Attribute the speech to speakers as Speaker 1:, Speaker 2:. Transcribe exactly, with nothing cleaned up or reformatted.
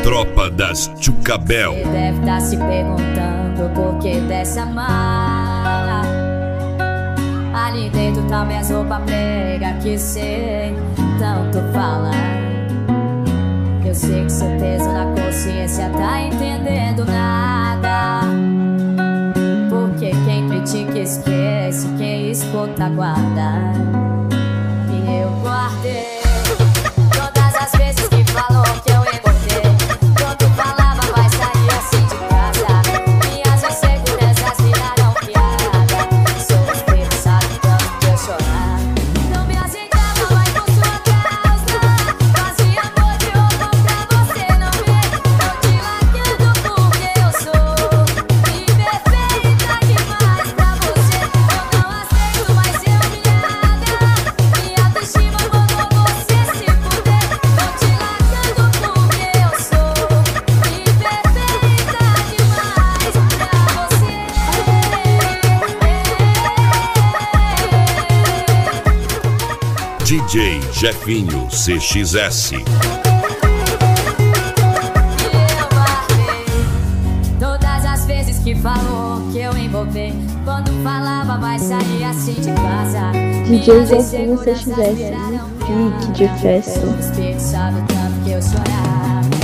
Speaker 1: tropa das Tchucabel.
Speaker 2: Você deve estar se perguntando por que dessa mala. Ali dentro tá minhas roupas prega que cê tanto fala. Eu sei que seu peso na consciência tá entendendo nada. Porque quem critica esquece, quem escuta guarda. E eu guardei todas as vezes que falou que eu engordei. Quando falava vai sair assim de casa. Minhas inseguranças viraram piada. Sou espelho, sabe tanto que eu chorar. Não me azeitava mais por sua causa. Fazia amor de roupa pra você não ver. Tô te largando porque eu sou imperfeita demais pra você. Eu não aceito mais ser humilhada. Minha autoestima mandou você se fuder. Tô te largando porque eu sou imperfeita demais pra você.
Speaker 1: D J Jefinho C X S.
Speaker 2: E eu guardei todas as vezes que falou que eu envolvi. Quando falava vai sair assim de casa.
Speaker 3: D J Jefinho C X S, Clique de festa.
Speaker 2: O espírito sabe o tanto que eu chorava.